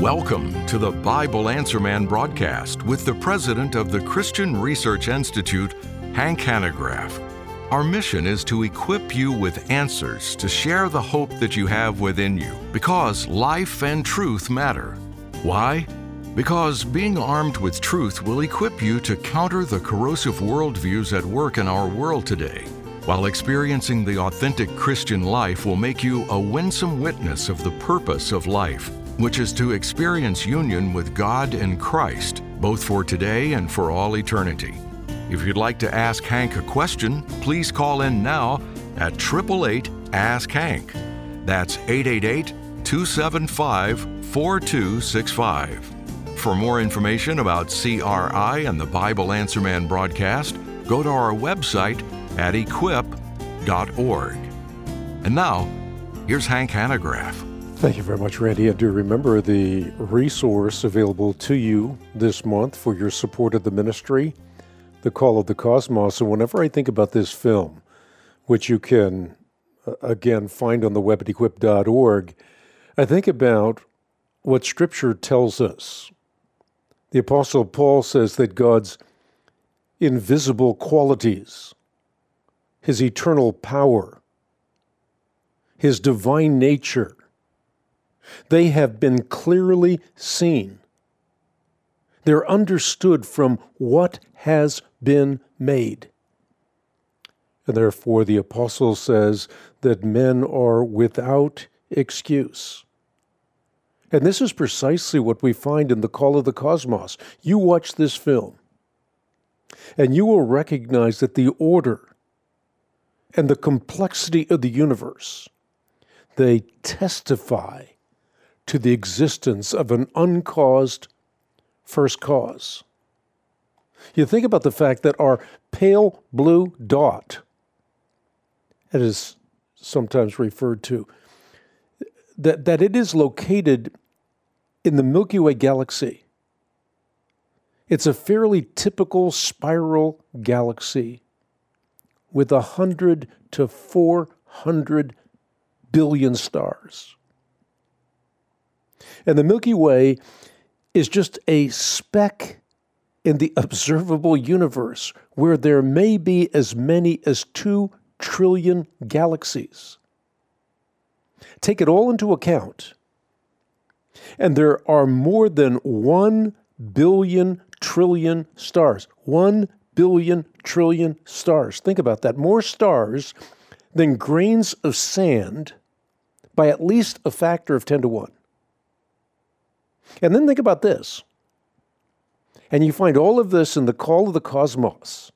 Welcome to the Bible Answer Man broadcast with the president of the Christian Research Institute, Hank Hanegraaff. Our mission is to equip you with answers to share the hope that you have within you, because life and truth matter. Why? Because being armed with truth will equip you to counter the corrosive worldviews at work in our world today, while experiencing the authentic Christian life will make you a winsome witness of the purpose of life, which is to experience union with God and Christ, both for today and for all eternity. If you'd like to ask Hank a question, please call in now at 888-ASK-HANK. That's 888-275-4265. For more information about CRI and the Bible Answer Man broadcast, go to our website at equip.org. And now, here's Hank Hanegraaff. Thank you very much, Randy. And do remember the resource available to you this month for your support of the ministry, The Call of the Cosmos. And whenever I think about this film, which you can, again, find on the web at equip.org, I think about what Scripture tells us. The Apostle Paul says that God's invisible qualities, His eternal power, His divine nature, they have been clearly seen. They're understood from what has been made. And therefore, the apostle says that men are without excuse. And this is precisely what we find in The Call of the Cosmos. You watch this film, and you will recognize that the order and the complexity of the universe, they testify to the existence of an uncaused first cause. You think about the fact that our pale blue dot, it is sometimes referred to, that it is located in the Milky Way galaxy. It's a fairly typical spiral galaxy with 100 to 400 billion stars. And the Milky Way is just a speck in the observable universe, where there may be as many as 2 trillion galaxies. Take it all into account, and there are more than 1 billion trillion stars. 1 billion trillion stars. Think about that. More stars than grains of sand by at least a factor of 10 to 1. And then think about this. And you find all of this in The Call of the Cosmos.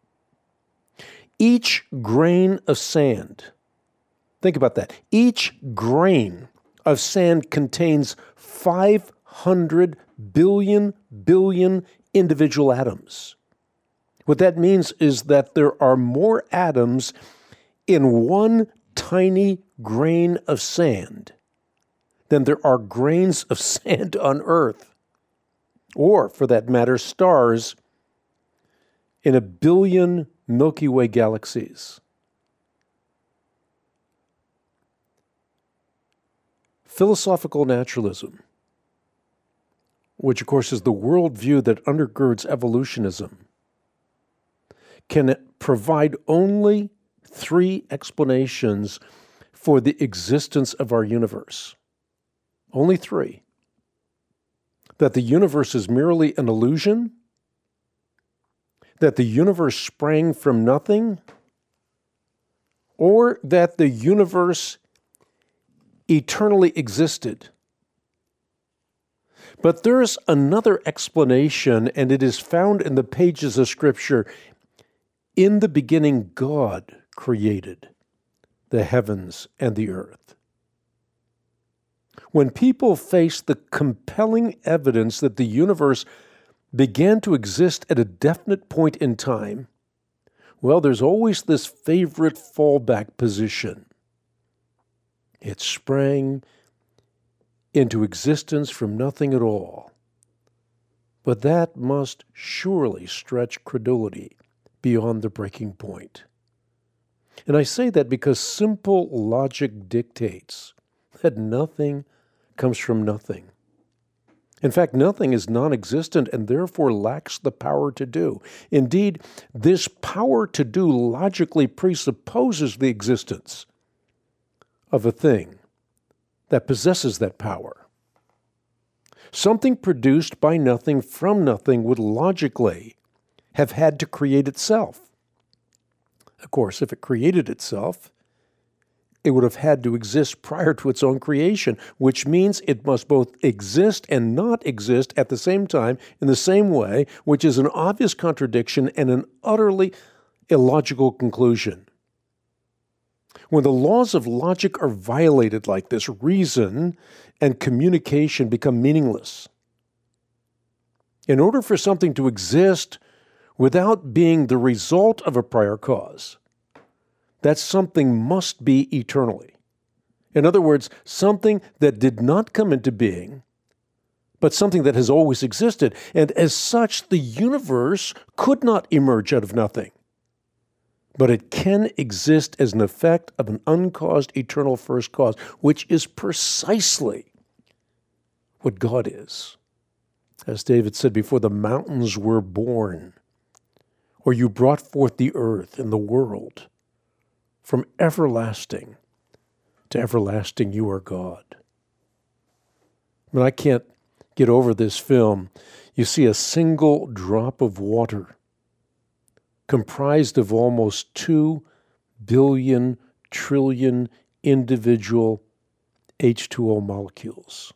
Each grain of sand, think about that. Each grain of sand contains 500 billion individual atoms. What that means is that there are more atoms in one tiny grain of sand than there are grains of sand on Earth, or, for that matter, stars in 1 billion Milky Way galaxies. Philosophical naturalism, which of course is the worldview that undergirds evolutionism, can provide only 3 explanations for the existence of our universe. Only 3. That the universe is merely an illusion, that the universe sprang from nothing, or that the universe eternally existed. But there's another explanation, and it is found in the pages of Scripture. In the beginning, God created the heavens and the earth. When people face the compelling evidence that the universe began to exist at a definite point in time, well, there's always this favorite fallback position. It sprang into existence from nothing at all. But that must surely stretch credulity beyond the breaking point. And I say that because simple logic dictates that nothing comes from nothing. In fact, nothing is non-existent and therefore lacks the power to do. Indeed, this power to do logically presupposes the existence of a thing that possesses that power. Something produced by nothing from nothing would logically have had to create itself. Of course, if it created itself, it would have had to exist prior to its own creation, which means it must both exist and not exist at the same time in the same way, which is an obvious contradiction and an utterly illogical conclusion. When the laws of logic are violated like this, reason and communication become meaningless. In order for something to exist without being the result of a prior cause, that something must be eternally. In other words, something that did not come into being, but something that has always existed. And as such, the universe could not emerge out of nothing. But it can exist as an effect of an uncaused eternal first cause, which is precisely what God is. As David said, before the mountains were born, or you brought forth the earth and the world, from everlasting to everlasting, you are God. I mean, I can't get over this film. You see a single drop of water comprised of almost 2 billion trillion individual H2O molecules.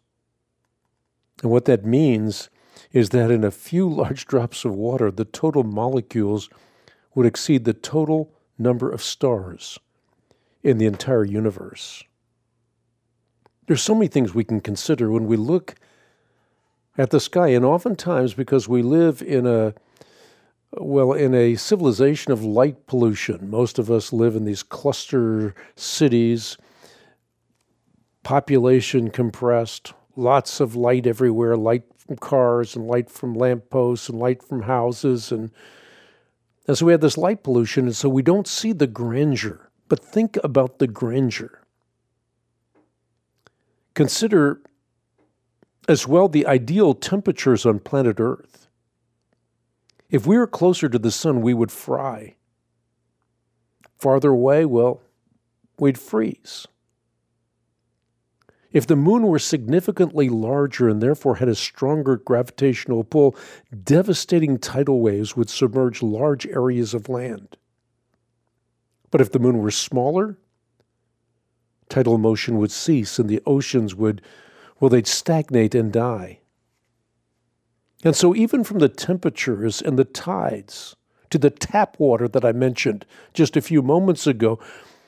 And what that means is that in a few large drops of water, the total molecules would exceed the total number of stars in the entire universe. There's so many things we can consider when we look at the sky, and oftentimes because we live in a civilization of light pollution. Most of us live in these cluster cities, population compressed, lots of light everywhere, light from cars and light from lampposts and light from houses. And so we have this light pollution, and so we don't see the grandeur. But think about the grandeur. Consider as well the ideal temperatures on planet Earth. If we were closer to the sun, we would fry. Farther away, well, we'd freeze. If the moon were significantly larger and therefore had a stronger gravitational pull, devastating tidal waves would submerge large areas of land. But if the moon were smaller, tidal motion would cease and the oceans they'd stagnate and die. And so even from the temperatures and the tides to the tap water that I mentioned just a few moments ago,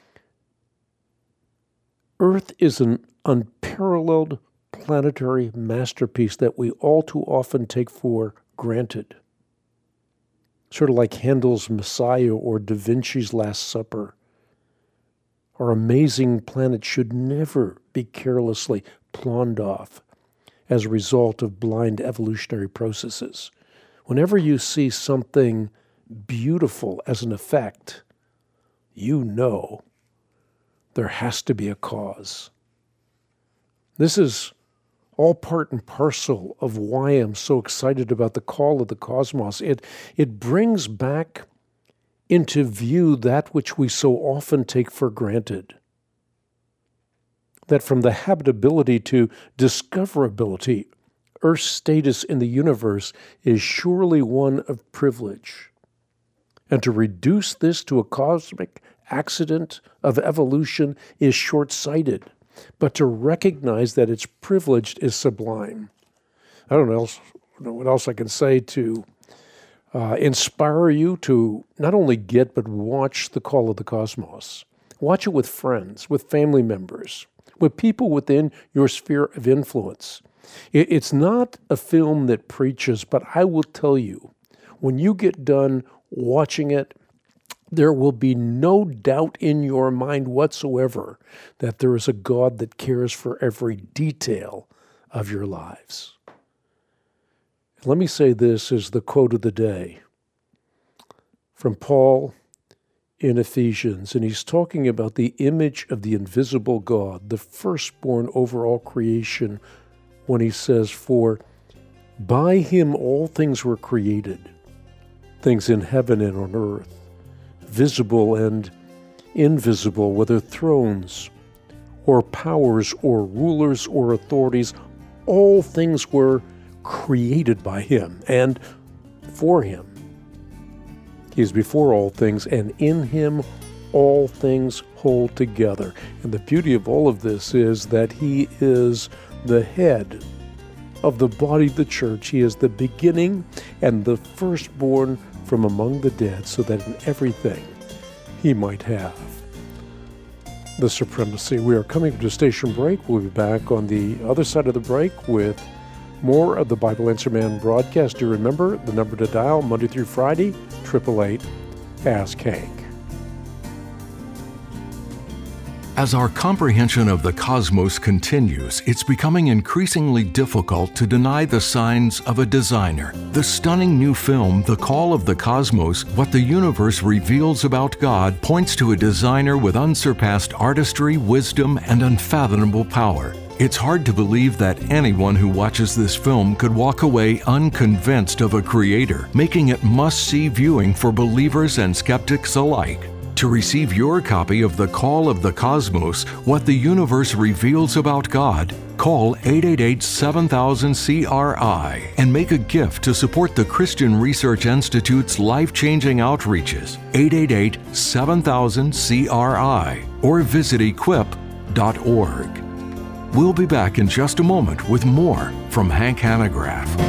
Earth is an unparalleled planetary masterpiece that we all too often take for granted. Sort of like Handel's Messiah or Da Vinci's Last Supper. Our amazing planet should never be carelessly pawned off as a result of blind evolutionary processes. Whenever you see something beautiful as an effect, you know there has to be a cause. This is all part and parcel of why I'm so excited about the call of the cosmos. It brings back into view that which we so often take for granted. That from the habitability to discoverability, Earth's status in the universe is surely one of privilege. And to reduce this to a cosmic accident of evolution is short-sighted. But to recognize that it's privileged is sublime. I don't know what else I can say to inspire you to not only get, but watch The Call of the Cosmos. Watch it with friends, with family members, with people within your sphere of influence. It's not a film that preaches, but I will tell you, when you get done watching it, there will be no doubt in your mind whatsoever that there is a God that cares for every detail of your lives. Let me say this as the quote of the day from Paul in Ephesians, and he's talking about the image of the invisible God, the firstborn over all creation, when he says, "For By him all things were created, things in heaven and on earth, visible and invisible, whether thrones or powers or rulers or authorities. All things were created by him and for him. He is before all things, and in him all things hold together. And the beauty of all of this is that he is the head of the body of the church. He is the beginning and the firstborn from among the dead, so that in everything he might have the supremacy. We are coming to station break. We'll be back on the other side of the break with more of the Bible Answer Man broadcast. Do remember the number to dial Monday through Friday, 888-ASK-HANK. As our comprehension of the cosmos continues, it's becoming increasingly difficult to deny the signs of a designer. The stunning new film, The Call of the Cosmos, What the Universe Reveals About God, points to a designer with unsurpassed artistry, wisdom, and unfathomable power. It's hard to believe that anyone who watches this film could walk away unconvinced of a creator, making it must-see viewing for believers and skeptics alike. To receive your copy of The Call of the Cosmos, What the Universe Reveals About God, call 888-7000-CRI and make a gift to support the Christian Research Institute's life-changing outreaches, 888-7000-CRI, or visit equip.org. We'll be back in just a moment with more from Hank Hanegraaff.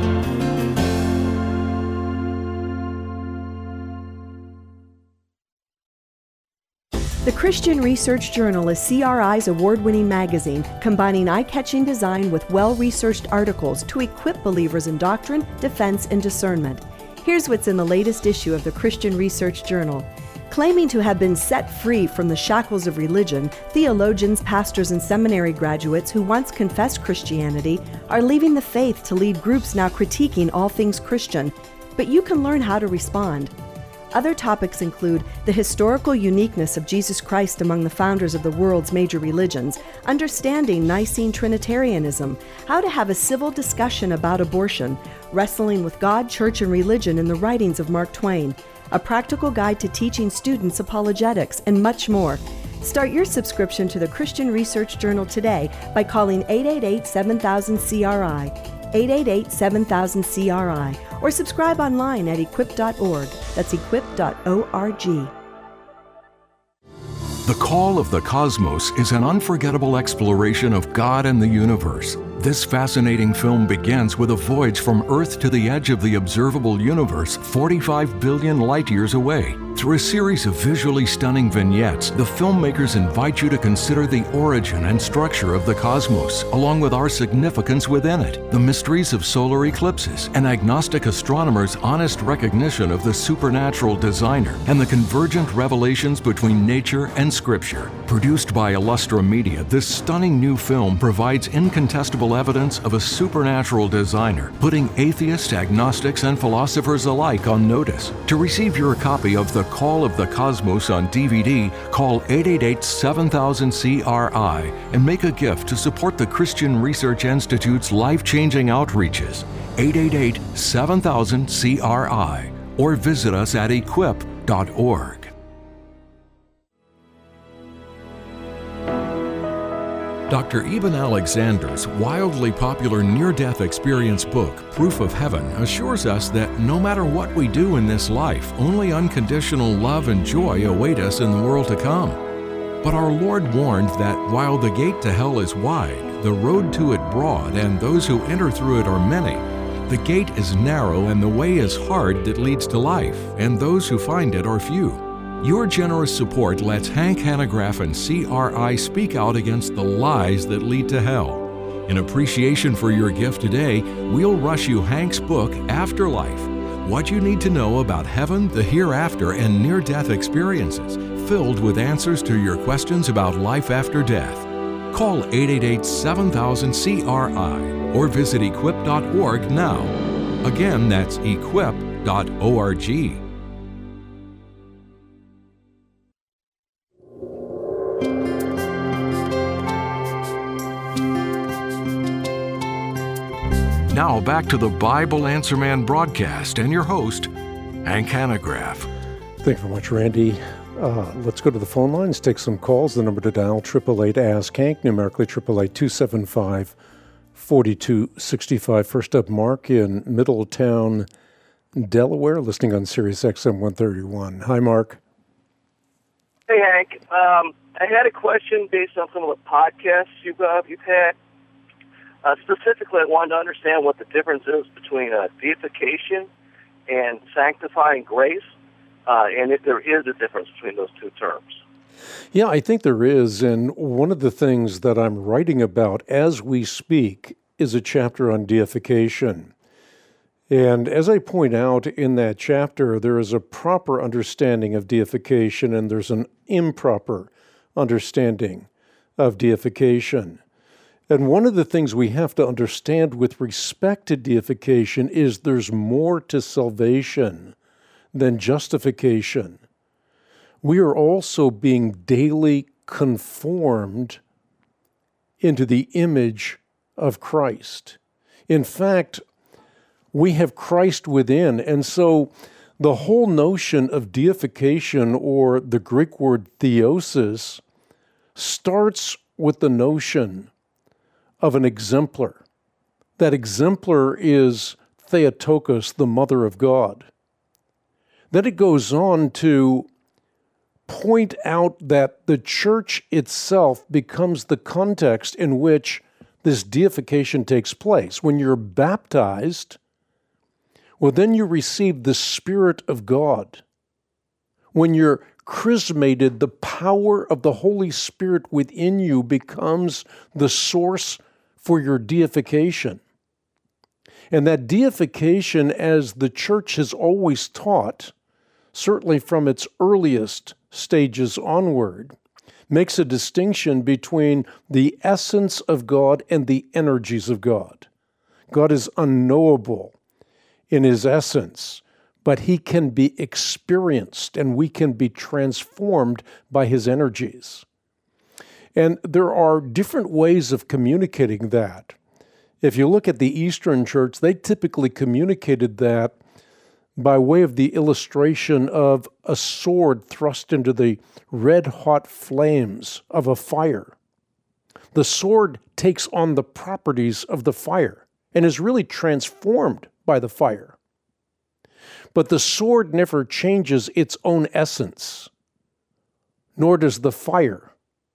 The Christian Research Journal is CRI's award-winning magazine, combining eye-catching design with well-researched articles to equip believers in doctrine, defense, and discernment. Here's what's in the latest issue of the Christian Research Journal. Claiming to have been set free from the shackles of religion, theologians, pastors, and seminary graduates who once confessed Christianity are leaving the faith to lead groups now critiquing all things Christian. But you can learn how to respond. Other topics include the historical uniqueness of Jesus Christ among the founders of the world's major religions, understanding Nicene Trinitarianism, how to have a civil discussion about abortion, wrestling with God, church, and religion in the writings of Mark Twain, a practical guide to teaching students apologetics, and much more. Start your subscription to the Christian Research Journal today by calling 888-7000-CRI, 888-7000-CRI, or subscribe online at equip.org. That's equip.org. The Call of the Cosmos is an unforgettable exploration of God and the universe. This fascinating film begins with a voyage from Earth to the edge of the observable universe, 45 billion light-years away. Through a series of visually stunning vignettes, the filmmakers invite you to consider the origin and structure of the cosmos, along with our significance within it, the mysteries of solar eclipses, an agnostic astronomer's honest recognition of the supernatural designer, and the convergent revelations between nature and Scripture. Produced by Illustra Media, this stunning new film provides incontestable evidence of a supernatural designer, putting atheists, agnostics, and philosophers alike on notice. To receive your copy of The Call of the Cosmos on DVD, call 888-7000-CRI and make a gift to support the Christian Research Institute's life-changing outreaches, 888-7000-CRI, or visit us at equip.org. Dr. Eben Alexander's wildly popular near-death experience book, Proof of Heaven, assures us that no matter what we do in this life, only unconditional love and joy await us in the world to come. But our Lord warned that while the gate to hell is wide, the road to it broad, and those who enter through it are many, the gate is narrow and the way is hard that leads to life, and those who find it are few. Your generous support lets Hank Hanegraaff and CRI speak out against the lies that lead to hell. In appreciation for your gift today, we'll rush you Hank's book, Afterlife: What You Need to Know About Heaven, the Hereafter, and Near-Death Experiences, filled with answers to your questions about life after death. Call 888-7000-CRI or visit equip.org now. Again, that's equip.org. Now back to the Bible Answer Man broadcast and your host, Hank Hanegraaff. Thank you very much, Randy. Let's go to the phone lines, take some calls. The number to dial, 888-ASK-HANK, numerically 888-275-4265. First up, Mark in Middletown, Delaware, listening on Sirius XM 131. Hi, Mark. Hey, Hank. I had a question based on some of the podcasts you've had. Specifically, I wanted to understand what the difference is between deification and sanctifying grace, and if there is a difference between those two terms. Yeah, I think there is, and one of the things that I'm writing about as we speak is a chapter on deification. And as I point out in that chapter, there is a proper understanding of deification and there's an improper understanding of deification. And one of the things we have to understand with respect to deification is there's more to salvation than justification. We are also being daily conformed into the image of Christ. In fact, we have Christ within, and so the whole notion of deification, or the Greek word theosis, starts with the notion of an exemplar. That exemplar is Theotokos, the mother of God. Then it goes on to point out that the church itself becomes the context in which this deification takes place. When you're baptized, well, then you receive the Spirit of God. When you're chrismated, the power of the Holy Spirit within you becomes the source for your deification. And that deification, as the church has always taught, certainly from its earliest stages onward, makes a distinction between the essence of God and the energies of God. God is unknowable in his essence, but he can be experienced and we can be transformed by his energies. And there are different ways of communicating that. If you look at the Eastern Church, they typically communicated that by way of the illustration of a sword thrust into the red-hot flames of a fire. The sword takes on the properties of the fire and is really transformed by the fire. But the sword never changes its own essence, nor does the fire.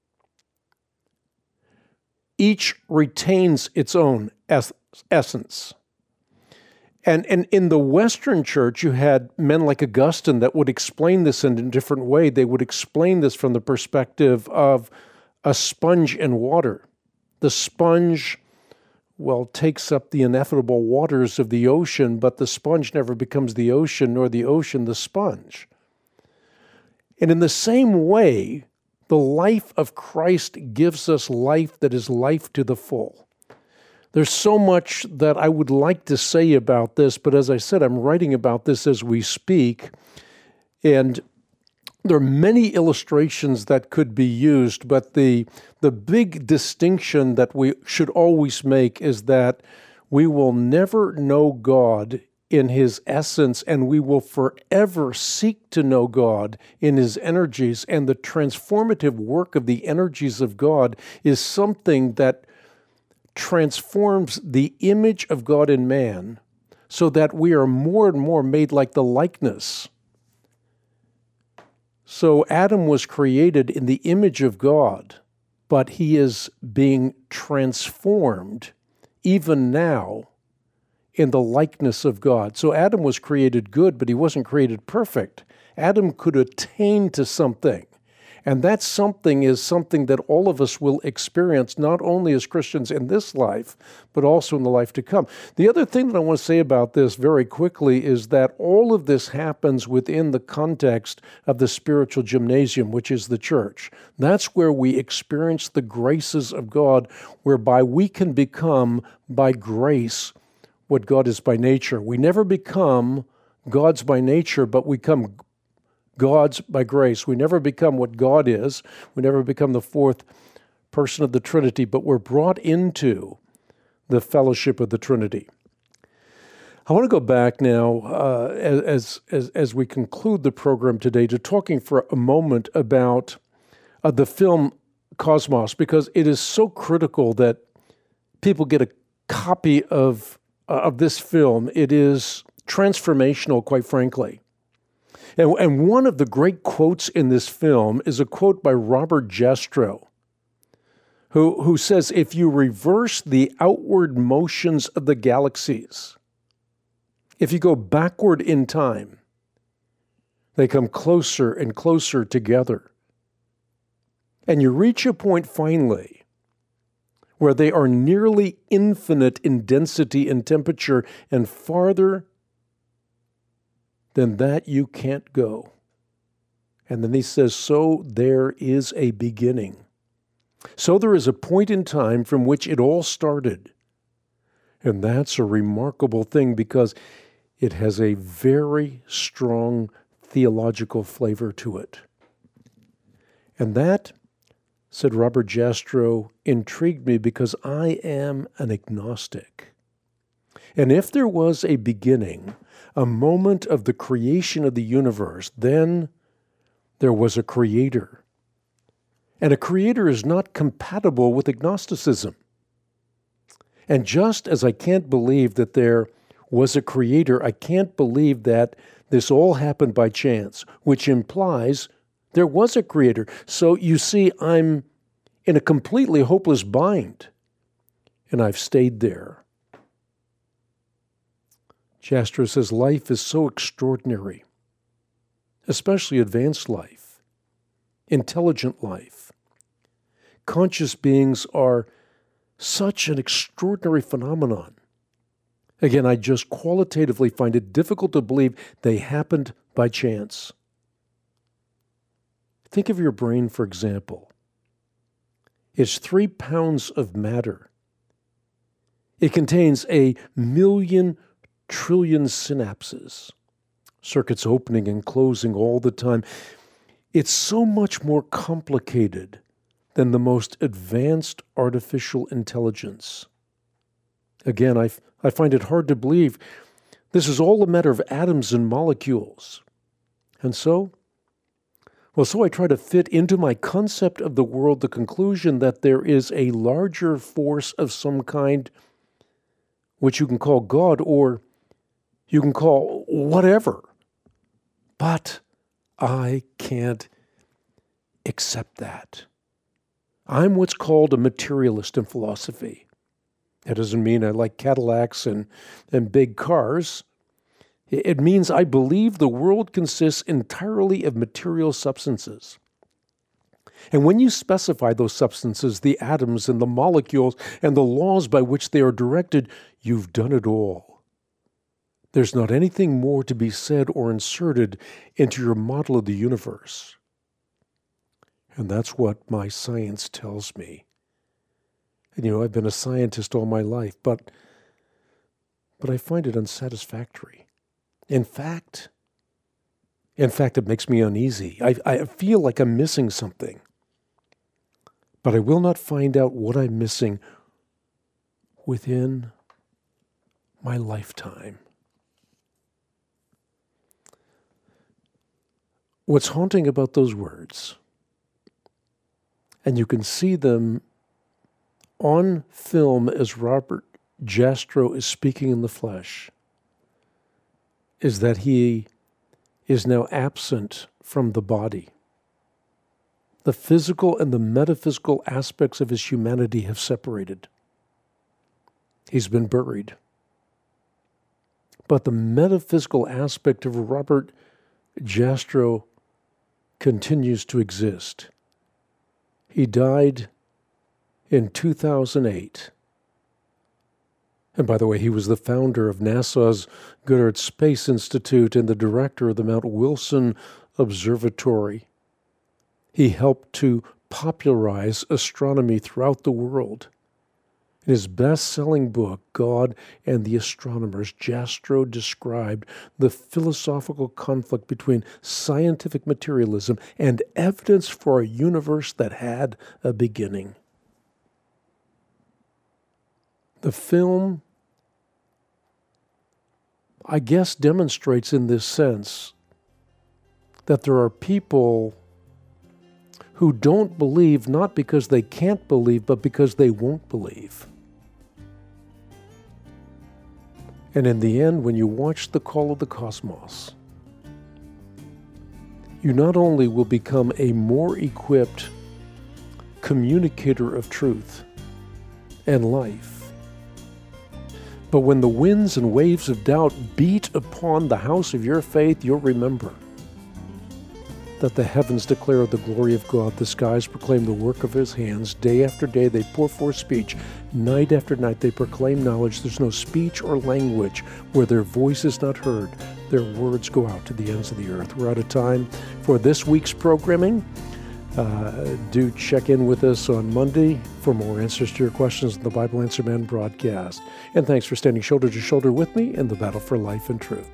Each retains its own essence. And in the Western church, you had men like Augustine that would explain this in a different way. They would explain this from the perspective of a sponge in water. The sponge, well, takes up the ineffable waters of the ocean, but the sponge never becomes the ocean, nor the ocean the sponge. And in the same way, the life of Christ gives us life that is life to the full. There's so much that I would like to say about this, but as I said, I'm writing about this as we speak, and there are many illustrations that could be used, but the big distinction that we should always make is that we will never know God in his essence, and we will forever seek to know God in his energies, and the transformative work of the energies of God is something that transforms the image of God in man so that we are more and more made like the likeness. So Adam was created in the image of God, but he is being transformed even now in the likeness of God. So Adam was created good, but he wasn't created perfect. Adam could attain to something. And that something is something that all of us will experience, not only as Christians in this life, but also in the life to come. The other thing that I want to say about this very quickly is that all of this happens within the context of the spiritual gymnasium, which is the church. That's where we experience the graces of God, whereby we can become, by grace, what God is by nature. We never become God's by nature, but we become God's by grace. We never become what God is. We never become the fourth person of the Trinity, but we're brought into the fellowship of the Trinity. I want to go back now as we conclude the program today to talking for a moment about the film Cosmos, because it is so critical that people get a copy of this film. It is transformational, quite frankly. And one of the great quotes in this film is a quote by Robert Jastrow, who says, if you reverse the outward motions of the galaxies, if you go backward in time, they come closer and closer together. And you reach a point finally where they are nearly infinite in density and temperature, and farther than that you can't go. And then he says, so there is a beginning. So there is a point in time from which it all started. And that's a remarkable thing, because it has a very strong theological flavor to it. And that, said Robert Jastrow, intrigued me because I am an agnostic. And if there was a beginning, a moment of the creation of the universe, then there was a creator. And a creator is not compatible with agnosticism. And just as I can't believe that there was a creator, I can't believe that this all happened by chance, which implies there was a creator. So you see, I'm in a completely hopeless bind, and I've stayed there. Jastrow says life is so extraordinary, especially advanced life, intelligent life. Conscious beings are such an extraordinary phenomenon. Again, I just qualitatively find it difficult to believe they happened by chance. Think of your brain, for example. It's 3 pounds of matter. It contains 1,000,000 trillion synapses, circuits opening and closing all the time. It's so much more complicated than the most advanced artificial intelligence. Again, I find it hard to believe this is all a matter of atoms and molecules. And so I try to fit into my concept of the world the conclusion that there is a larger force of some kind, which you can call God or you can call whatever. But I can't accept that. I'm what's called a materialist in philosophy. That doesn't mean I like Cadillacs and big cars. It means I believe the world consists entirely of material substances. And when you specify those substances, the atoms and the molecules and the laws by which they are directed, you've done it all. There's not anything more to be said or inserted into your model of the universe. And that's what my science tells me. And I've been a scientist all my life, but I find it unsatisfactory. In fact, it makes me uneasy. I feel like I'm missing something. But I will not find out what I'm missing within my lifetime. What's haunting about those words, and you can see them on film as Robert Jastrow is speaking in the flesh, is that he is now absent from the body. The physical and the metaphysical aspects of his humanity have separated. He's been buried. But the metaphysical aspect of Robert Jastrow continues to exist. He died in 2008. And by the way, he was the founder of NASA's Goddard Space Institute and the director of the Mount Wilson Observatory. He helped to popularize astronomy throughout the world. In his best-selling book, God and the Astronomers, Jastrow described the philosophical conflict between scientific materialism and evidence for a universe that had a beginning. The film I guess, demonstrates in this sense that there are people who don't believe not because they can't believe, but because they won't believe. And in the end, when you watch The Call of the Cosmos, you not only will become a more equipped communicator of truth and life, but when the winds and waves of doubt beat upon the house of your faith, you'll remember that the heavens declare the glory of God, the skies proclaim the work of His hands. Day after day they pour forth speech, night after night they proclaim knowledge. There's no speech or language where their voice is not heard. Their words go out to the ends of the earth. We're out of time for this week's programming. Do check in with us on Monday for more answers to your questions on the Bible Answer Man broadcast. And thanks for standing shoulder to shoulder with me in the battle for life and truth.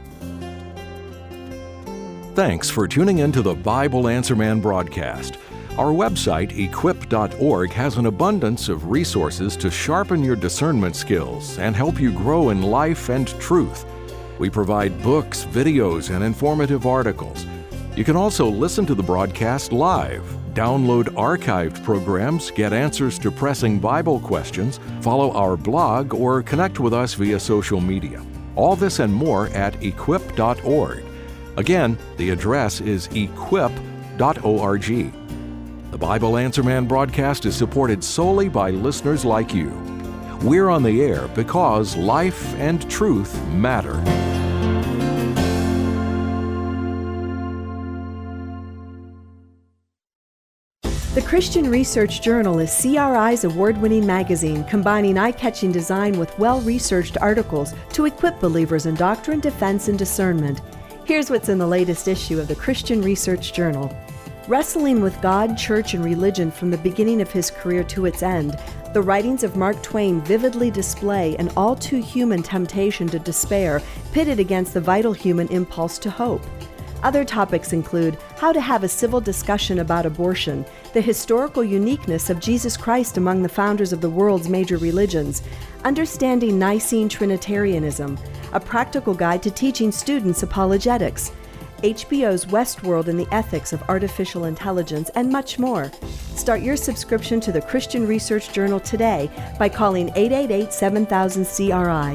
Thanks for tuning in to the Bible Answer Man broadcast. Our website, equip.org, has an abundance of resources to sharpen your discernment skills and help you grow in life and truth. We provide books, videos, and informative articles. You can also listen to the broadcast live, download archived programs, get answers to pressing Bible questions, follow our blog, or connect with us via social media. All this and more at equip.org. Again, the address is equip.org. The Bible Answer Man broadcast is supported solely by listeners like you. We're on the air because life and truth matter. The Christian Research Journal is CRI's award-winning magazine combining eye-catching design with well-researched articles to equip believers in doctrine, defense, and discernment. Here's what's in the latest issue of the Christian Research Journal. Wrestling with God, church, and religion from the beginning of his career to its end, the writings of Mark Twain vividly display an all-too-human temptation to despair pitted against the vital human impulse to hope. Other topics include how to have a civil discussion about abortion, the historical uniqueness of Jesus Christ among the founders of the world's major religions, understanding Nicene Trinitarianism, a practical guide to teaching students apologetics, HBO's Westworld and the Ethics of Artificial Intelligence, and much more. Start your subscription to the Christian Research Journal today by calling 888-7000-CRI,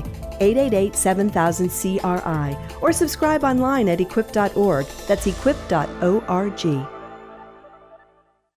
888-7000-CRI, or subscribe online at equip.org. That's equip.org.